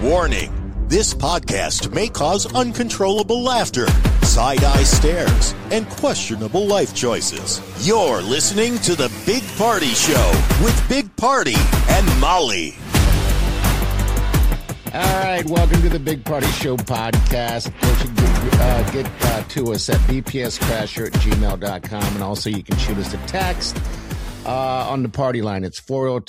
Warning, this podcast may cause uncontrollable laughter, side-eye stares, and questionable life choices. You're listening to The Big Party Show with Big Party and Molly. All right, welcome to the Big Party Show podcast. Of course, you can get to us at bpscrasher@gmail.com, and also you can shoot us a text on the party line. It's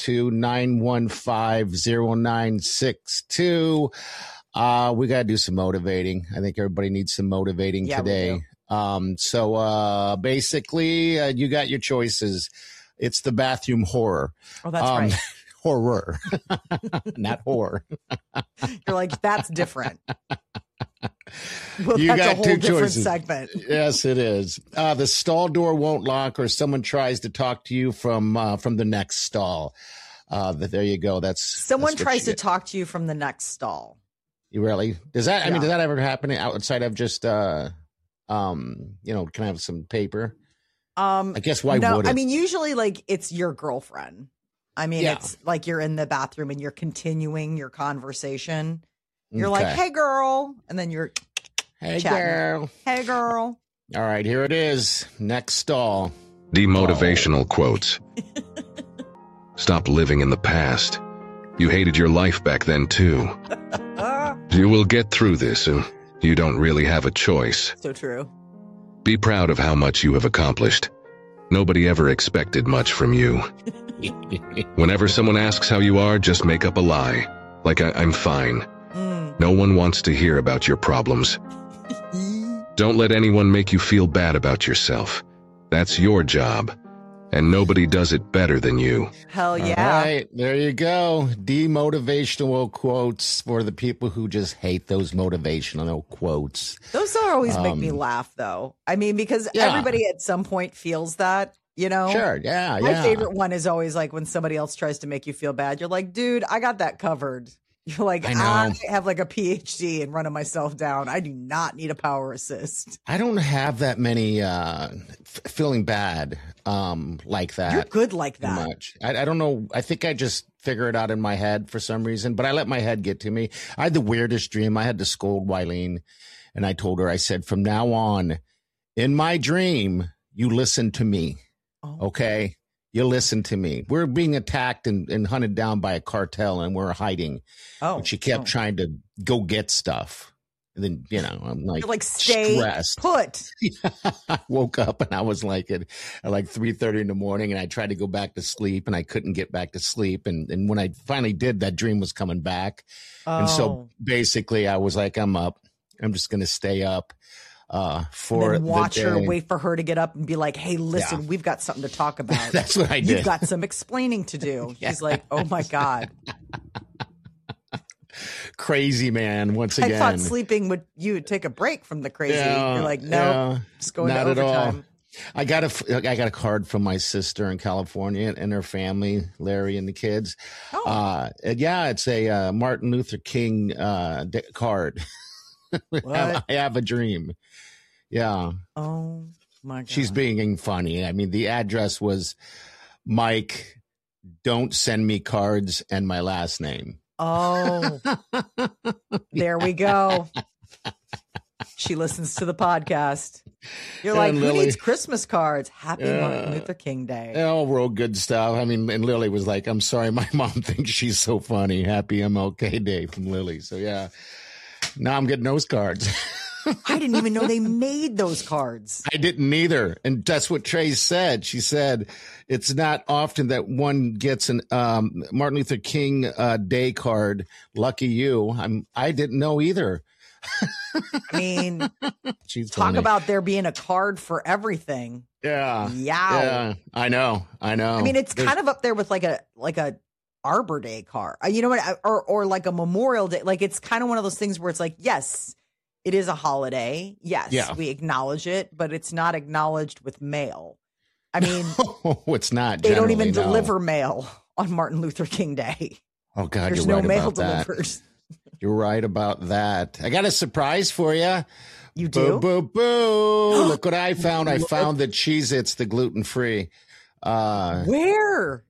402-915-0962. We got to do some motivating. I think everybody needs some motivating today. So basically, you got your choices. It's the bathroom horror. Oh, that's right. Horror, not horror. You're like, that's different. Well, you that's got a whole two different choices. segment. Yes, it is. The stall door won't lock, or someone tries to talk to you from the next stall. There you go. Someone tries to talk to you from the next stall. You really? Does that? I Yeah. mean, does that ever happen outside of just can I have some paper? I guess why would it? I mean, usually like it's your girlfriend. I mean, It's like you're in the bathroom and you're continuing your conversation. You're like, hey, girl. And then you're hey, chatting. girl. Hey, girl. All right, here it is. Next stall. Demotivational quotes. Stop living in the past. You hated your life back then, too. You will get through this, and you don't really have a choice. So true. Be proud of how much you have accomplished. Nobody ever expected much from you. Whenever someone asks how you are, just make up a lie. Like, I'm fine. No one wants to hear about your problems. Don't let anyone make you feel bad about yourself. That's your job. And nobody does it better than you. Hell yeah. All right, there you go. Demotivational quotes for the people who just hate those motivational quotes. Those don't always make me laugh, though. I mean, because everybody at some point feels that, you know? Sure, yeah. My favorite one is always like when somebody else tries to make you feel bad. You're like, dude, I got that covered. You're like, I have like a PhD in running myself down. I do not need a power assist. I don't have that many feeling bad like that. You're good like that. Much. I don't know. I think I just figure it out in my head for some reason, but I let my head get to me. I had the weirdest dream. I had to scold Wileen, and I told her, I said, from now on, in my dream, you listen to me. Okay? You listen to me. We're being attacked and hunted down by a cartel, and we're hiding. But she kept trying to go get stuff. And then, I'm like, you're like, stay stressed. Put. I woke up and I was like at like 3:30 in the morning, and I tried to go back to sleep, and I couldn't get back to sleep. And when I finally did, that dream was coming back. And so basically I was like, I'm up. I'm just going to stay up. For and then watch her, wait for her to get up and be like, hey, listen, we've got something to talk about. That's what I did. You've got some explaining to do. She's like, oh my God. Crazy man, once again. I thought sleeping you would take a break from the crazy. You're like, no, just going to overtime. I got a card from my sister in California and her family, Larry and the kids. It's a Martin Luther King card. I have a dream. Yeah. Oh my God. She's being funny. I mean, the address was Mike, don't send me cards, and my last name. Oh, there we go. She listens to the podcast. You're like, who needs Christmas cards? Happy Martin Luther King Day. All real good stuff. I mean, and Lily was like, I'm sorry, my mom thinks she's so funny. Happy MLK Day from Lily. So yeah, now I'm getting those cards. I didn't even know they made those cards. I didn't either. And that's what Trey said. She said, it's not often that one gets an Martin Luther King Day card. Lucky you. I didn't know either. I mean, she's talk funny. about there being a card for everything. Yeah. Yeah. I know. I mean, it's kind of up there with like a Arbor Day card. You know what? Or like a Memorial Day. Like, it's kind of one of those things where it's like, yes, it is a holiday. Yes, we acknowledge it, but it's not acknowledged with mail. I mean, it's not. They don't even deliver mail on Martin Luther King Day. Oh God, there's you're no right mail about delivered. That. You're right about that. I got a surprise for you. You do? Boo, boo, boo. Look what I found. I found the Cheez-Its, the gluten-free. Where?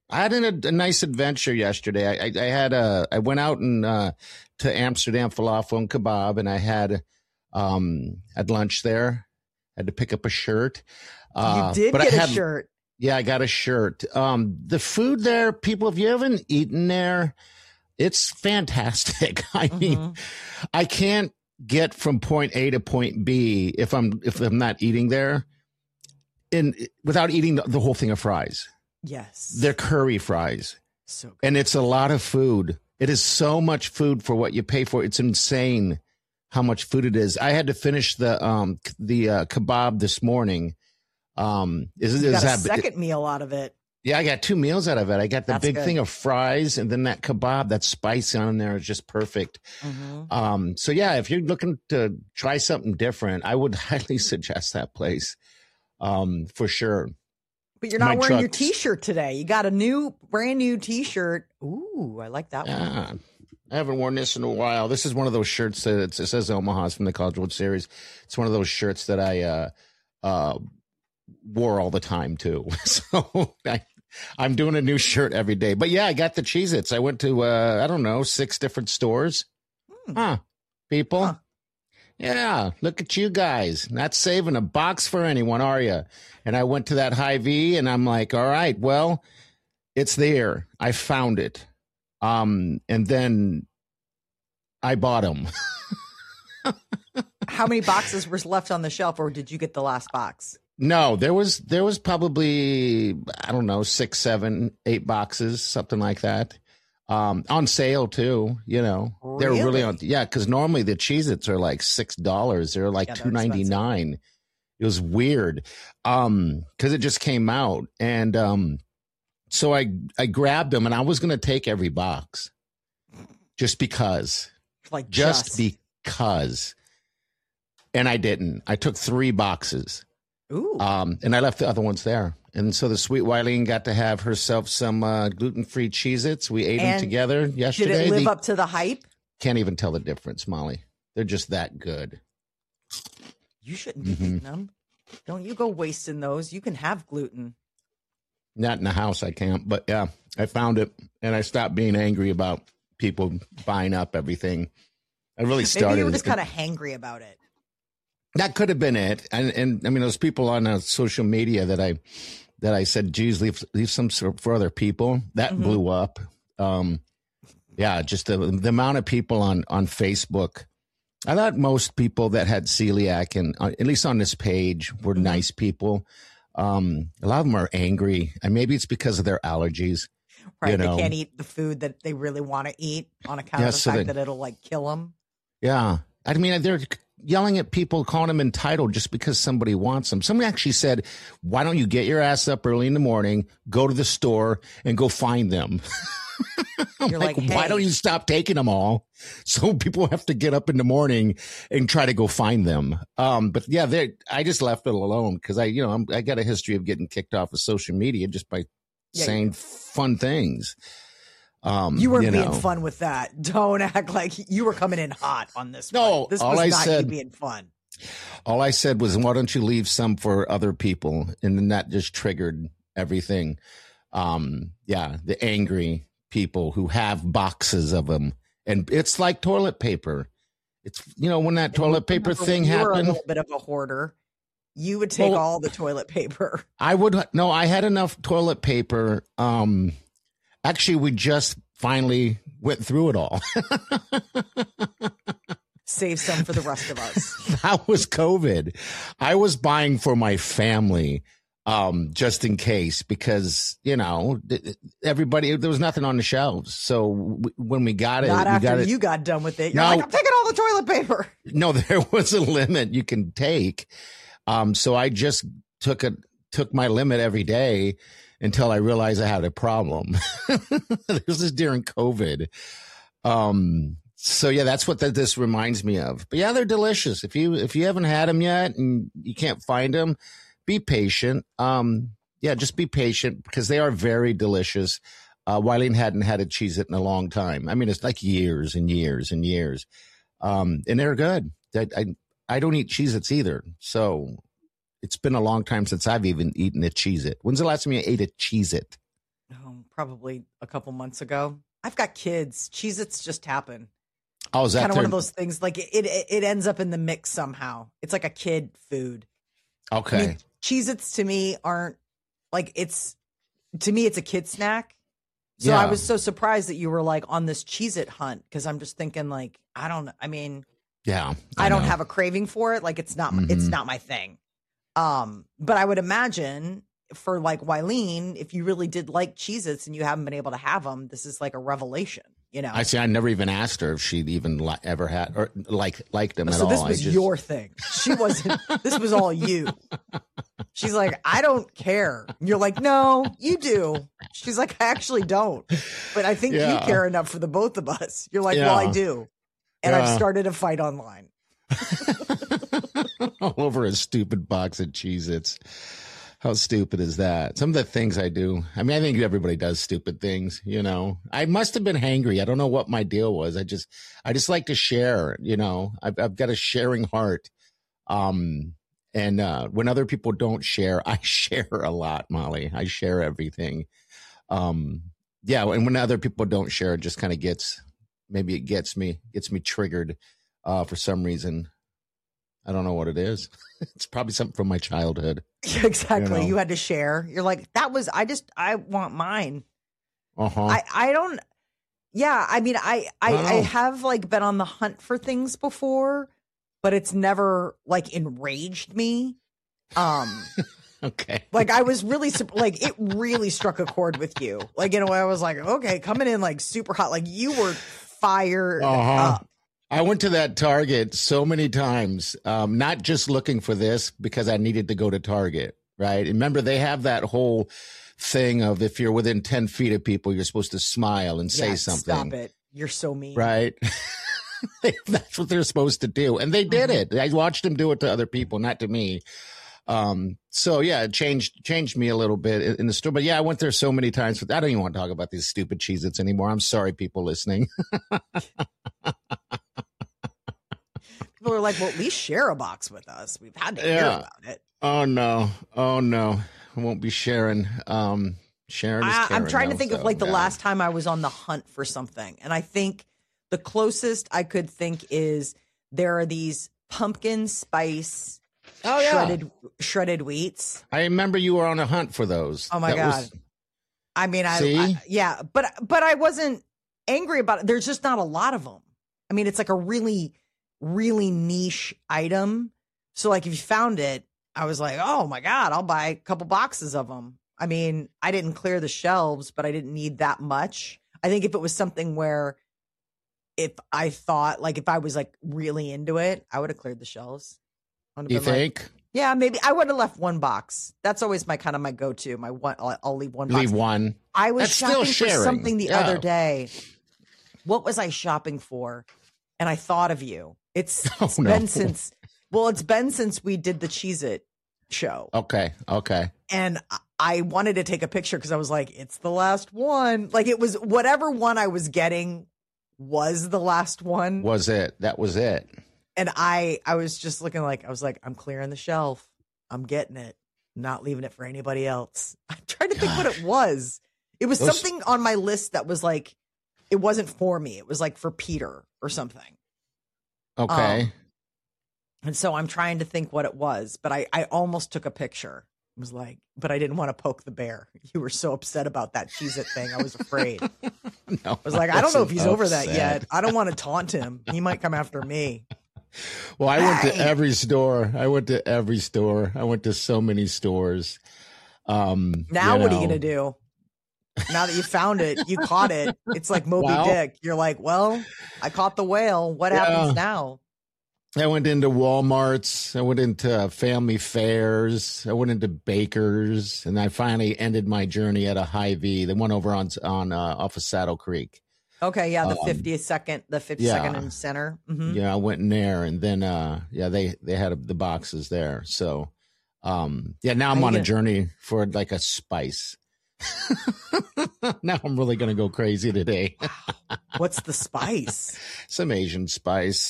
I had a nice adventure yesterday. I went out and to Amsterdam Falafel and Kebab, and I had lunch there. Had to pick up a shirt. You did get a shirt. Yeah, I got a shirt. The food there, people, if you haven't eaten there, it's fantastic. I mean, I can't get from point A to point B if I'm not eating there, without eating the whole thing of fries. Yes, they're curry fries, so good. And it's a lot of food. It is so much food for what you pay for. It's insane how much food it is. I had to finish the kebab this morning. You got a second meal out of it. Yeah, I got 2 meals out of it. I got the big thing of fries, and then that kebab, that spice on there is just perfect. So yeah, if you're looking to try something different, I would highly suggest that place, for sure. But you're not wearing your T-shirt today. You got a brand new T-shirt. Ooh, I like that one. I haven't worn this in a while. This is one of those shirts that it says Omaha's from the College World Series. It's one of those shirts that I wore all the time too. So I'm doing a new shirt every day. But yeah, I got the Cheez-Its. I went to 6 different stores. People. Huh. Yeah, look at you guys. Not saving a box for anyone, are you? And I went to that Hy-Vee, and I'm like, all right, well, it's there. I found it. And then I bought them. How many boxes were left on the shelf, or did you get the last box? No, there was probably, 6, 7, 8 boxes, something like that. On sale too, Really? They're really on. Yeah, because normally the Cheez-Its are like $6. They're like $2.99. It was weird, because it just came out, and so I grabbed them, and I was going to take every box, just because, because, and I didn't. I took 3 boxes. Ooh. And I left the other ones there. And so the sweet Wileen got to have herself some gluten-free Cheez-Its. We ate them together yesterday. Did it live up to the hype? Can't even tell the difference, Molly. They're just that good. You shouldn't be eating them. Don't you go wasting those. You can have gluten. Not in the house, I can't. But yeah, I found it, and I stopped being angry about people buying up everything. I really started. Maybe you were just kind of hangry about it. That could have been it. And I mean, those people on social media that I said, geez, leave some for other people. That blew up. Yeah, just the amount of people on Facebook. I thought most people that had celiac, and at least on this page, were nice people. A lot of them are angry, and maybe it's because of their allergies. Right, they can't eat the food that they really want to eat on account of the fact that it'll kill them. Yeah, I mean, they're yelling at people, calling them entitled just because somebody wants them. Somebody actually said, why don't you get your ass up early in the morning, go to the store, and go find them? You're like, hey. Why don't you stop taking them all? So people have to get up in the morning and try to go find them. But yeah, I just left it alone because I got a history of getting kicked off of social media just by saying fun things. You weren't being fun with that. Don't act like you were coming in hot on this. No, one. This was not you being fun. All I said was, why don't you leave some for other people? And then that just triggered everything. The angry people who have boxes of them. And it's like toilet paper. It's, when that toilet paper thing happened. You were a little bit of a hoarder. You would take all the toilet paper. I had enough toilet paper. Actually, we just finally went through it all. Save some for the rest of us. That was COVID. I was buying for my family, just in case, because, everybody, there was nothing on the shelves. So when we got it, you got done with it. You're like, I'm taking all the toilet paper. No, there was a limit you can take. So I just took my limit every day until I realized I had a problem. This is during COVID. So yeah, that's what this reminds me of. But yeah, they're delicious. If you haven't had them yet and you can't find them, be patient. Just be patient because they are very delicious. Wileen hadn't had a Cheez-It in a long time. I mean, it's like years and years and years. And they're good. I don't eat Cheez-Its either. So it's been a long time since I've even eaten a Cheez-It. When's the last time you ate a Cheez-It? probably a couple months ago. I've got kids. Cheez-Its just happen. Oh, is that kind of one of those things? Like it ends up in the mix somehow. It's like a kid food. Okay. I mean, Cheez-Its to me aren't like to me it's a kid snack. So I was so surprised that you were like on this Cheez-It hunt because I'm just thinking like I don't have a craving for it. Like it's not my thing. But I would imagine for like Wileen, if you really did like Cheez-Its and you haven't been able to have them, this is like a revelation. You know, I never even asked her if she'd even ever had or liked them at all. So this was your thing. She wasn't. This was all you. She's like, I don't care. And you're like, no, you do. She's like, I actually don't. But I think you care enough for the both of us. You're like, well, I do. And I've started a fight online. All over a stupid box of Cheez-Its. How stupid is that? Some of the things I do. I mean, I think everybody does stupid things, you know. I must have been hangry. I don't know what my deal was. I just like to share, you know. I've got a sharing heart. And when other people don't share, I share a lot, Molly. I share everything. And when other people don't share, it just kind of gets me triggered for some reason. I don't know what it is. It's probably something from my childhood. Exactly. You had to share. You're like, I want mine. Uh-huh. I don't. Yeah. I mean, I have like been on the hunt for things before, but it's never like enraged me. Okay. Like I was really like, it really struck a chord with you. Like in a way I was like, okay, coming in like super hot. Like you were fired up. I went to that Target so many times, not just looking for this because I needed to go to Target, right? Remember, they have that whole thing of if you're within 10 feet of people, you're supposed to smile and say something. Stop it. You're so mean. Right? That's what they're supposed to do. And they did it. I watched them do it to other people, not to me. So yeah, it changed me a little bit in the store. But yeah, I went there so many times. I don't even want to talk about these stupid Cheez-Its anymore. I'm sorry, people listening. People are like, well, at least share a box with us. We've had to hear about it. Oh no. I won't be sharing. Sharon is caring, I'm trying to think of like the last time I was on the hunt for something. And I think the closest I could think is there are these pumpkin spice shredded wheats. I remember you were on a hunt for those. Oh my God. I mean, but I wasn't angry about it. There's just not a lot of them. I mean, it's like a really, really niche item. So like if you found it, I was like, oh my God, I'll buy a couple boxes of them. I mean, I didn't clear the shelves, but I didn't need that much. I think if it was something where if I thought like if I was like really into it, I would have cleared the shelves. You think? Like, yeah, maybe I would have left one box. That's always my kind of my go-to. My one, I'll leave one box. Leave one. I was shopping for something the other day. What was I shopping for? And I thought of you. It's been since we did the Cheez-It show. Okay. And I wanted to take a picture because I was like, it's the last one. Like it was whatever one I was getting was the last one. Was it? That was it. And I was just looking like, I was like, I'm clearing the shelf. I'm getting it. I'm not leaving it for anybody else. I'm trying to think what it was. It was something on my list that was like, it wasn't for me. It was like for Peter or something. Okay. And so I'm trying to think what it was, but I almost took a picture. I was like, but I didn't want to poke the bear. You were so upset about that Cheez-It thing. I was afraid. No, I was like, I don't know if he's over that yet. I don't want to taunt him. He might come after me. Well, I went to every store. I went to so many stores. Now what are you going to do? Now that you found it, you caught it. It's like Moby Dick. You're like, well, I caught the whale. What happens now? I went into Walmarts. I went into family fairs. I went into Baker's, and I finally ended my journey at a Hy-Vee, the one over on off of Saddle Creek. Okay, yeah, the 52nd and Center. Mm-hmm. Yeah, I went in there, and then they had the boxes there. So now I'm on a journey for like a spice. Now I'm really going to go crazy today. What's the spice? Some Asian spice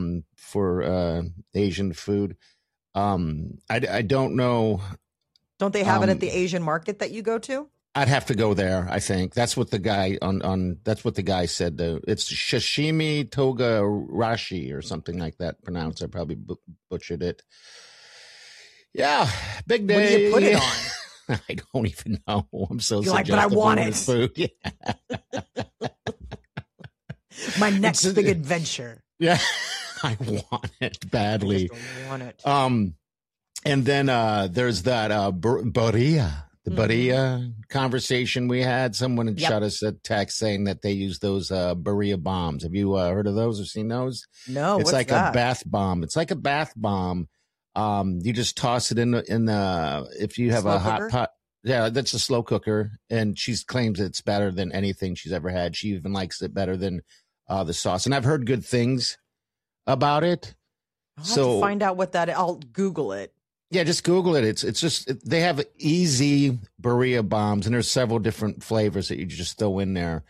for Asian food. I don't know. Don't they have it at the Asian market that you go to? I'd have to go there. I think that's what the guy that's what the guy said. Though it's Sashimi Toga Rashi or something like that. Pronounced. I probably butchered it. Yeah, big day. What do you put it on? I don't even know. I'm so You're like, but I want it. Food. Yeah. My next big adventure. Yeah, I want it badly. I just don't want it. And then there's that Birria. The Birria conversation we had. Someone had shot us a text saying that they use those Birria bombs. Have you heard of those or seen those? No, it's what's like that? a bath bomb. It's like a bath bomb. You just toss it in the if you have slow a hot cooker? pot. Yeah, that's a slow cooker, and she claims it's better than anything she's ever had. She even likes it better than the sauce, and I've heard good things about it. I'll have to find out what that is. I'll Google it. Yeah, just Google it. It's just they have easy Birria bombs, and there's several different flavors that you just throw in there.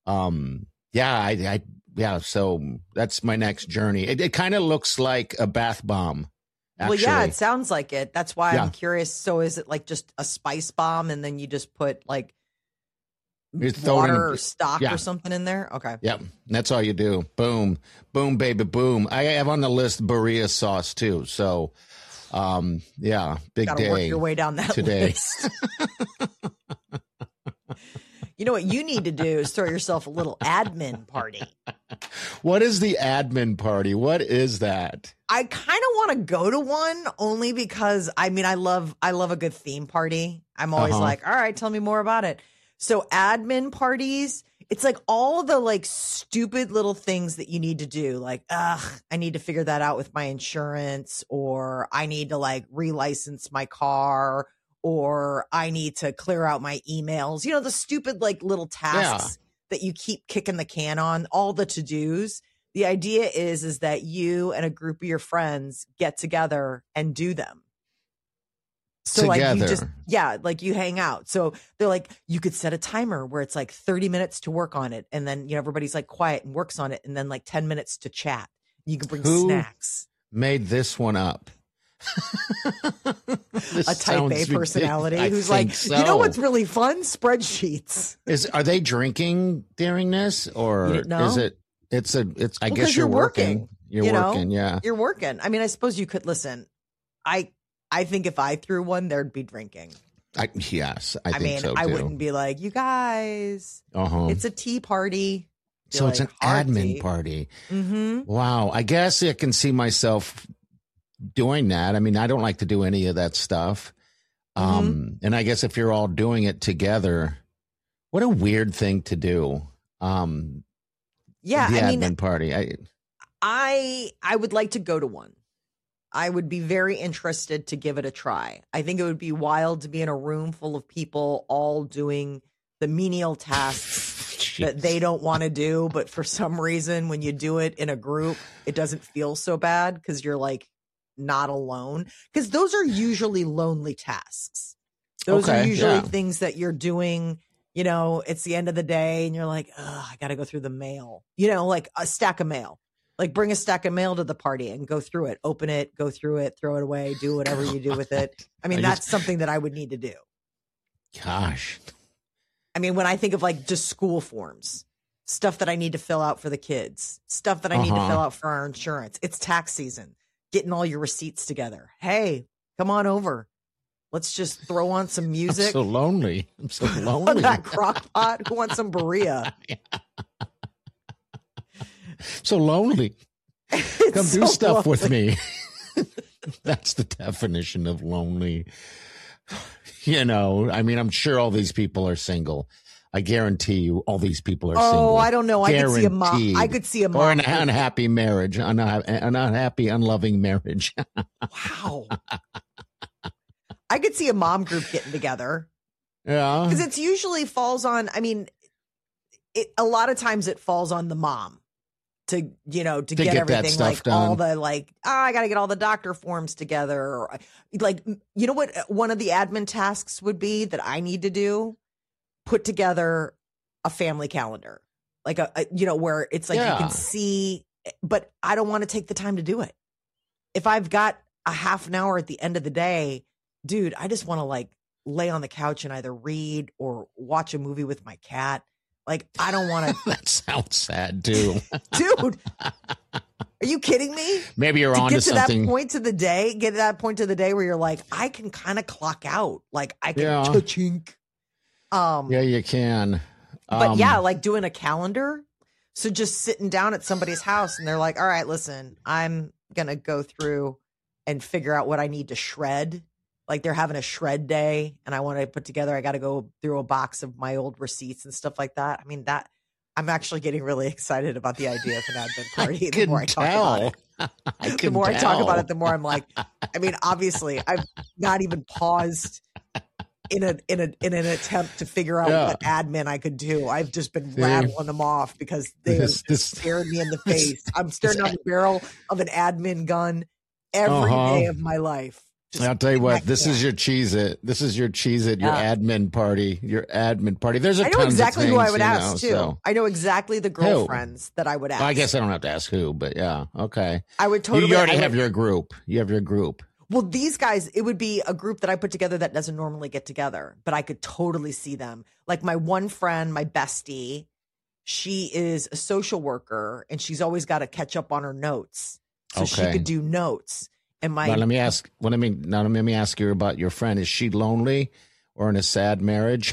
Yeah, so that's my next journey. It kind of looks like a bath bomb. Actually. Well, yeah, it sounds like it. That's why I'm curious. So is it like just a spice bomb, and then you just put like water or stock or something in there? Okay. Yep, that's all you do. Boom, boom, baby, boom. I have on the list Birria sauce too. So. Big Gotta day. work your way down that today. list. You know what you need to do is throw yourself a little admin party. What is the admin party? What is that? I kind of want to go to one only because I love a good theme party. I'm always like, all right, tell me more about it. So admin parties, it's like all the like stupid little things that you need to do. Like, I need to figure that out with my insurance, or I need to like relicense my car, or I need to clear out my emails. You know, the stupid like little tasks that you keep kicking the can on, all the to-dos. The idea is that you and a group of your friends get together and do them. So together. Like you hang out. So they're like, you could set a timer where it's like 30 minutes to work on it. And then, everybody's like quiet and works on it. And then like 10 minutes to chat. You can bring snacks. Made this one up? A type A personality who's like, so. You know what's really fun? Spreadsheets. Are they drinking during this, or is it? I guess you're working. You're working. Yeah, you're working. I mean, I suppose you could listen. I think if I threw one, there'd be drinking. I think so too. I wouldn't be like, you guys, it's a tea party. So it's an admin party. Mm-hmm. Wow. I guess I can see myself doing that. I mean, I don't like to do any of that stuff. And I guess if you're all doing it together, what a weird thing to do. The admin party. I would like to go to one. I would be very interested to give it a try. I think it would be wild to be in a room full of people all doing the menial tasks that they don't want to do. But for some reason, when you do it in a group, it doesn't feel so bad because you're like not alone. Because those are usually lonely tasks. Those are usually things that you're doing. It's the end of the day and you're like, I got to go through the mail, like a stack of mail. Like bring a stack of mail to the party and go through it, open it, go through it, throw it away, do whatever you do with it. I mean, that's something that I would need to do. Gosh. I mean, when I think of like just school forms, stuff that I need to fill out for the kids, stuff that I need to fill out for our insurance. It's tax season, getting all your receipts together. Hey, come on over. Let's just throw on some music. I'm so lonely. On that crock pot. Who wants some Birria? So lonely. Come do stuff with me. That's the definition of lonely. I mean, I'm sure all these people are single. I guarantee you all these people are single. Oh, I don't know. Guaranteed. I could see a mom. Or an unhappy marriage, an unhappy, unloving marriage. Wow. I could see a mom group getting together. Yeah. Because it usually falls on, a lot of times it falls on the mom. To get everything like done. All the like, I got to get all the doctor forms together. Or like, what one of the admin tasks would be that I need to do? Put together a family calendar, like where it's like you can see, but I don't want to take the time to do it. If I've got a half an hour at the end of the day, dude, I just want to like lay on the couch and either read or watch a movie with my cat. Like, I don't want to. That sounds sad too. Dude, are you kidding me? Maybe you're on to something. Get to that point of the day where you're like, I can kind of clock out. Like, I can cha-chink. Yeah, you can. But like doing a calendar. So just sitting down at somebody's house and they're like, all right, listen, I'm going to go through and figure out what I need to shred. Like they're having a shred day and I want to put together, I got to go through a box of my old receipts and stuff like that. I mean, I'm actually getting really excited about the idea of an advent party. The more I talk about it, the more I talk about it, the more I'm like, I mean, obviously I've not even paused in an attempt to figure out what admin I could do. I've just been rattling them off because they stared me in the face. I'm staring down the barrel of an admin gun every day of my life. I'll tell you what, this is your Cheez-It. This is your Cheez-It, your admin party. Your admin party. There's I know exactly who I would ask, too. So. I know exactly the girlfriends that I would ask. Well, I guess I don't have to ask who, but yeah, okay. I would totally. You already have your group. You have your group. Well, these guys, it would be a group that I put together that doesn't normally get together, but I could totally see them. Like my one friend, my bestie, she is a social worker and she's always got to catch up on her notes. So she could do notes. And now let me ask you about your friend. Is she lonely or in a sad marriage?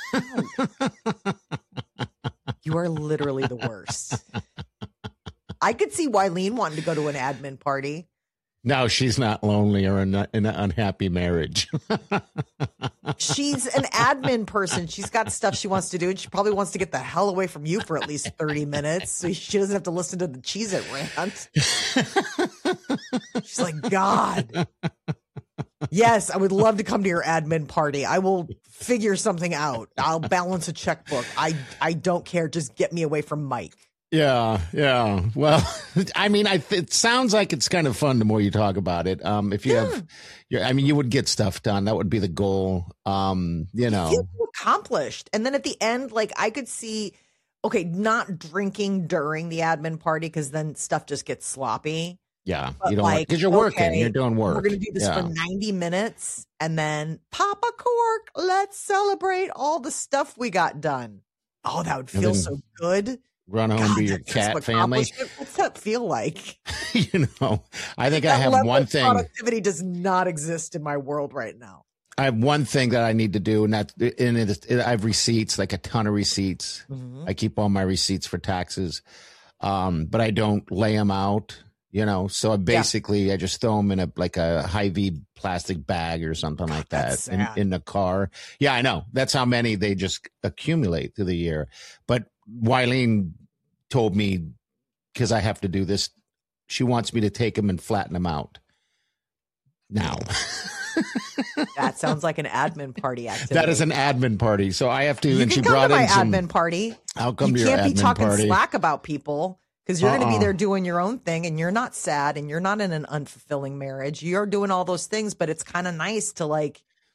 You are literally the worst. I could see Wileen wanting to go to an admin party. No, she's not lonely or in an unhappy marriage. She's an admin person. She's got stuff she wants to do, and she probably wants to get the hell away from you for at least 30 minutes so she doesn't have to listen to the Cheez-It rant. She's like, God. Yes, I would love to come to your admin party. I will figure something out. I'll balance a checkbook. I don't care. Just get me away from Mike. Yeah. Well, I mean, it sounds like it's kind of fun the more you talk about it. If you have, you would get stuff done. That would be the goal. You feel accomplished. And then at the end, like I could see, not drinking during the admin party because then stuff just gets sloppy. Yeah, you don't because you're working. You're doing work. We're going to do this for 90 minutes and then pop a cork. Let's celebrate all the stuff we got done. Oh, that would feel so good. Run home to your cat family. What's that feel like? I think I have one thing. Productivity does not exist in my world right now. I have one thing that I need to do, and I have receipts, like a ton of receipts. Mm-hmm. I keep all my receipts for taxes, but I don't lay them out. So I just throw them in a Hy-Vee plastic bag or something like that in the car. Yeah, I know. That's how many they just accumulate through the year. But Wileen told me, because I have to do this, she wants me to take them and flatten them out. Now. That sounds like an admin party activity. That is an admin party. So I have to, you and she come brought to my in some admin party. I'll come to your admin party. You can't be talking slack about people. Because you're going to be there doing your own thing and you're not sad and you're not in an unfulfilling marriage. You're doing all those things, but it's kind of nice to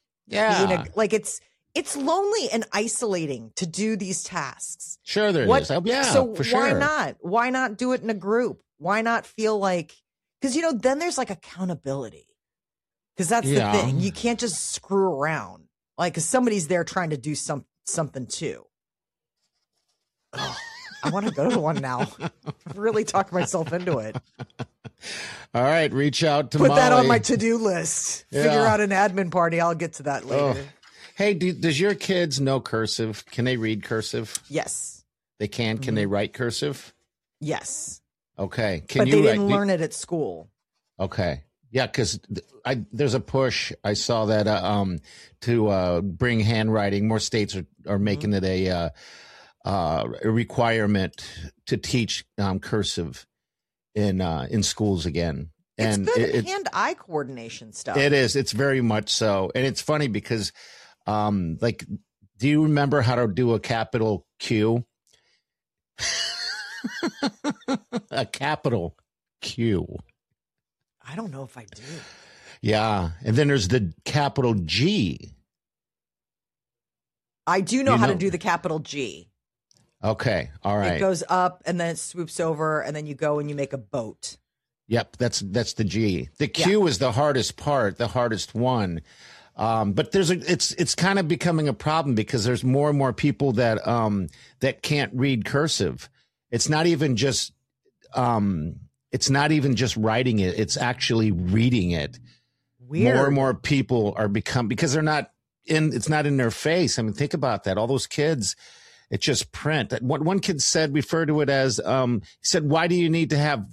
it's lonely and isolating to do these tasks. Sure there is. Yeah, so for sure. Why not? Why not do it in a group? Why not feel like, because, then there's like accountability. Because that's the thing. You can't just screw around. Like, because somebody's there trying to do something too. Oh. I want to go to one now. Really talk myself into it. All right, reach out to Put Molly. that on my to-do list. Yeah. Figure out an admin party. I'll get to that later. Oh. Hey, does your kids know cursive? Can they read cursive? Yes. They can? Can they write cursive? Yes. Okay. But they didn't learn it at school. Okay. Yeah, because there's a push. I saw that to bring handwriting. More states are making it a requirement to teach cursive in schools again. And it's good hand-eye coordination stuff. It is. It's very much so. And it's funny because, do you remember how to do a capital Q? A capital Q. I don't know if I do. Yeah. And then there's the capital G. I do know how to do the capital G. Okay. All right. It goes up and then it swoops over and then you go and you make a boat. Yep. That's the G. The Q is the hardest part, the hardest one. But it's kind of becoming a problem because there's more and more people that can't read cursive. It's not even just writing it. It's actually reading it. Weird. More and more people are because it's not in their face. I mean, think about that. All those kids, it's just print. What one kid said, referred to it as, he said, why do you need to have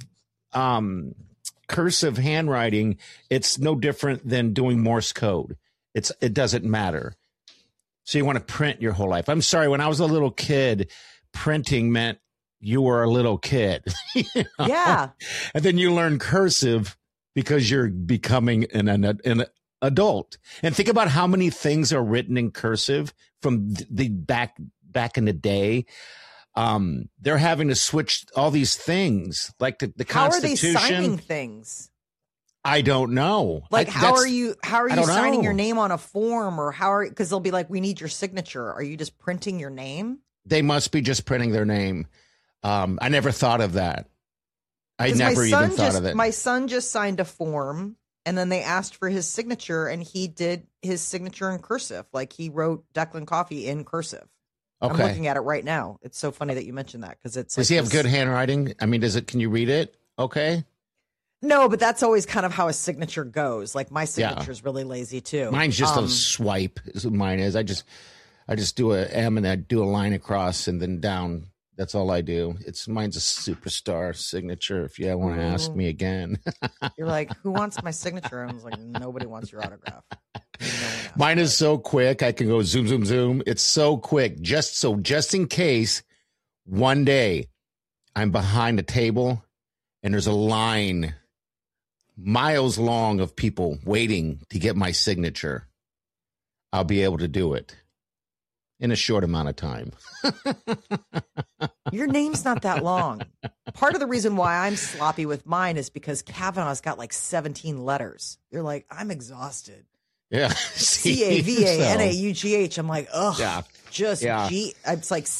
cursive handwriting? It's no different than doing Morse code. It doesn't matter. So you want to print your whole life. I'm sorry. When I was a little kid, printing meant you were a little kid. You know? Yeah. And then you learn cursive because you're becoming an adult. And think about how many things are written in cursive from the back in the day. They're having to switch all these things, like the Constitution. How are they signing things? I don't know. Like, how are you signing your name on a form, or because they'll be like, we need your signature. Are you just printing your name? They must be just printing their name. I never thought of that. I never even thought of it. My son just signed a form, and then they asked for his signature, and he did his signature in cursive. Like, he wrote Declan Coffee in cursive. Okay. I'm looking at it right now. It's so funny that you mentioned that because it's. Does he have good handwriting? I mean, can you read it? Okay. No, but that's always kind of how a signature goes. Like, my signature is really lazy too. Mine's just a swipe. Is what mine is. I just do a M and I do a line across and then down. That's all I do. Mine's a superstar signature. If you want to ask me again, you're like, who wants my signature? I was like, nobody wants your autograph. Mine is so quick. I can go zoom, zoom, zoom. It's so quick. Just in case one day I'm behind a table and there's a line miles long of people waiting to get my signature, I'll be able to do it in a short amount of time. Your name's not that long. Part of the reason why I'm sloppy with mine is because Kavanaugh's got like 17 letters. You're like, I'm exhausted. Yeah. CAVANAUGH. I'm like, ugh. Yeah. G. It's like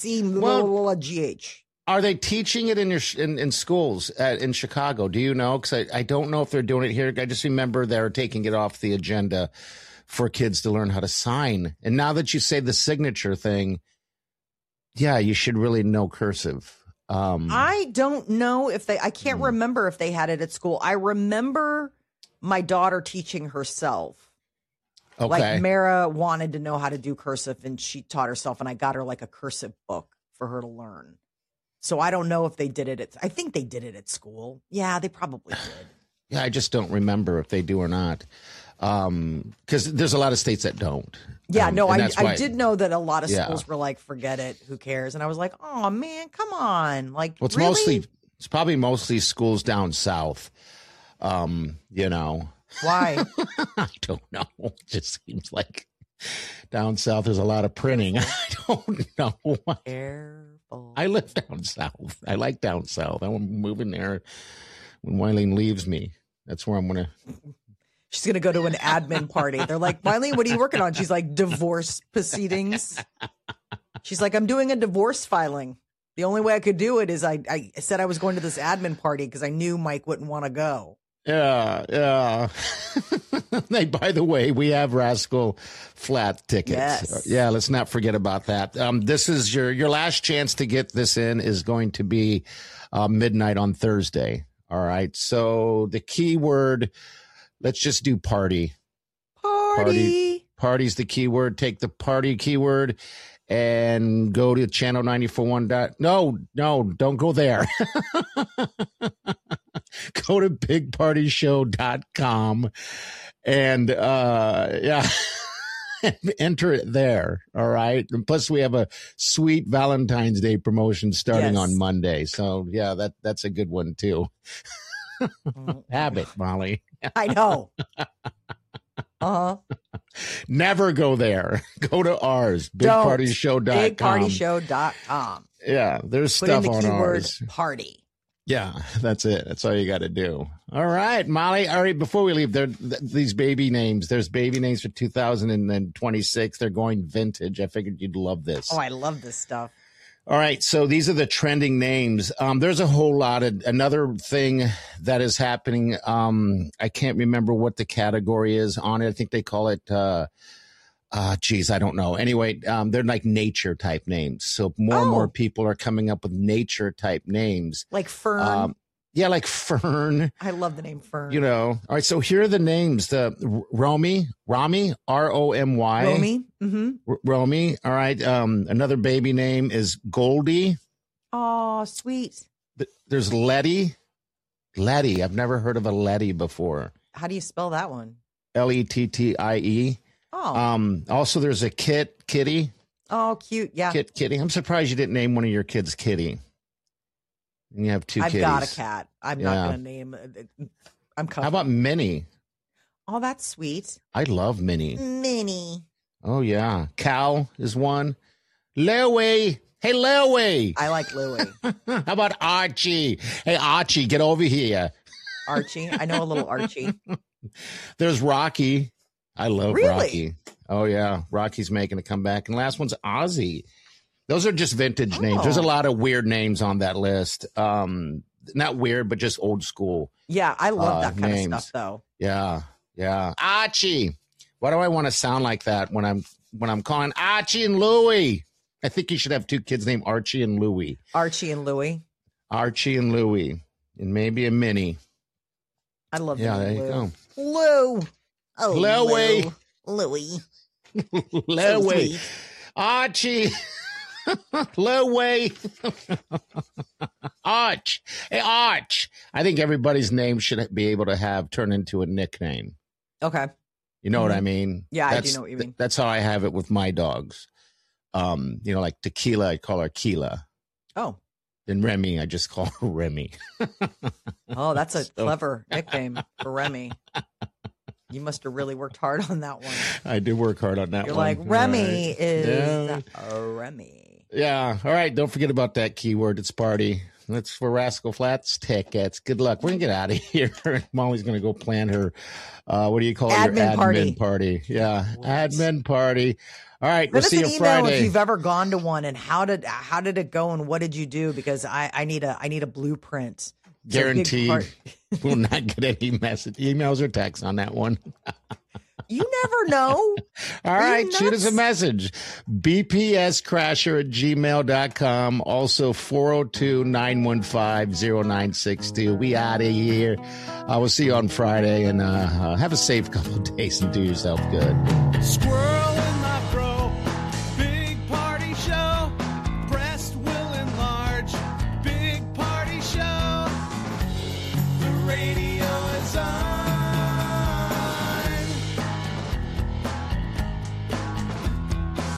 C-GH. Are they teaching it in schools in Chicago? Do you know? Because I don't know if they're doing it here. I just remember they're taking it off the agenda for kids to learn how to sign. And now that you say the signature thing, yeah, you should really know cursive. I don't know if I can't remember if they had it at school. I remember my daughter teaching herself. Okay. Like, Mara wanted to know how to do cursive and she taught herself, and I got her like a cursive book for her to learn. So I don't know if they did it I think they did it at school. Yeah, they probably did. Yeah, I just don't remember if they do or not. Because there's a lot of states that don't. Yeah, no, I did know that a lot of schools were like, forget it, who cares? And I was like, oh man, come on. Like, well, really? It's probably mostly schools down south. You know. Why? I don't know. It just seems like down south there's a lot of printing. I don't know. Careful. I live down south. I like down south. I'm moving there when Wileen leaves me. That's where I'm going to. She's going to go to an admin party. They're like, Wileen, what are you working on? She's like, divorce proceedings. She's like, I'm doing a divorce filing. The only way I could do it is I said I was going to this admin party because I knew Mike wouldn't want to go. Yeah. Hey, by the way, we have Rascal Flat tickets. Yes. Yeah, let's not forget about that. This is your last chance to get this in is going to be midnight on Thursday. All right. So the keyword, let's just do party. Party's the keyword. Take the party keyword and go to channel 941. No, don't go there. Go to bigpartyshow.com and enter it there. All right. And plus we have a sweet Valentine's Day promotion starting on Monday. So yeah, that's a good one too. Have it, Molly. I know. Never go there. Go to ours. Bigpartyshow.com. Bigpartyshow.com. Yeah, there's stuff on ours. Party. Yeah, that's it. That's all you got to do. All right, Molly. All right, before we leave, these baby names. There's baby names for 2026. They're going vintage. I figured you'd love this. Oh, I love this stuff. All right, so these are the trending names. There's a whole lot of another thing that is happening. I can't remember what the category is on it. I think they call it, I don't know. Anyway, they're like nature type names. So more and more people are coming up with nature type names. Like Fern. Yeah, like Fern. I love the name Fern. You know. All right, so here are the names. The Romy, R-O-M-Y. Romy. Mm-hmm. Romy. All right. Another baby name is Goldie. Oh, sweet. There's Letty. Letty. I've never heard of a Letty before. How do you spell that one? Lettie. Oh. Also, there's a Kitty. Oh, cute. Yeah. Kitty. I'm surprised you didn't name one of your kids Kitty. And you have two kitties. I've got a cat. I'm not going to name. I'm comfortable. How about Minnie? Oh, that's sweet. I love Minnie. Minnie. Oh, yeah. Cal is one. Louie. Hey, Louie. I like Louie. How about Archie? Hey, Archie, get over here. Archie. I know a little Archie. There's Rocky. I love really? Rocky. Oh, yeah. Rocky's making a comeback. And last one's Ozzy. Those are just vintage names. There's a lot of weird names on that list. Not weird, but just old school. Yeah, I love that kind names. of stuff, though. Yeah. Archie. Why do I want to sound like that when I'm calling Archie and Louie? I think you should have two kids named Archie and Louie. Archie and Louie. Archie and Louie. And maybe a Minnie. I love that. Yeah, there you go. Lou. Oh, Louie. Louie. Louie. So Archie. Louie. Arch. Hey, Arch. I think everybody's name should be able to turn into a nickname. Okay. You know what I mean? Yeah, I do know what you mean. That's how I have it with my dogs. Like Tequila, I call her Keela. Oh. And Remy, I just call her Remy. Oh, that's a clever nickname for Remy. You must have really worked hard on that one. I did work hard on that one. You're like, Remy is Remy. Yeah. All right. Don't forget about that keyword. It's party. That's for Rascal Flatts tickets. Good luck. We're going to get out of here. Molly's going to go plan her, what do you call it? Admin party. Yeah. What? Admin party. All right. We'll see you Friday. If you've ever gone to one and how did it go and what did you do? Because I need a blueprint. Guaranteed. We'll not get any emails or texts on that one. You never know. All right. Shoot us a message. bpscrasher@gmail.com. Also 402-915-0962. We out of here. I will see you on Friday and have a safe couple of days and do yourself good. Squirrel.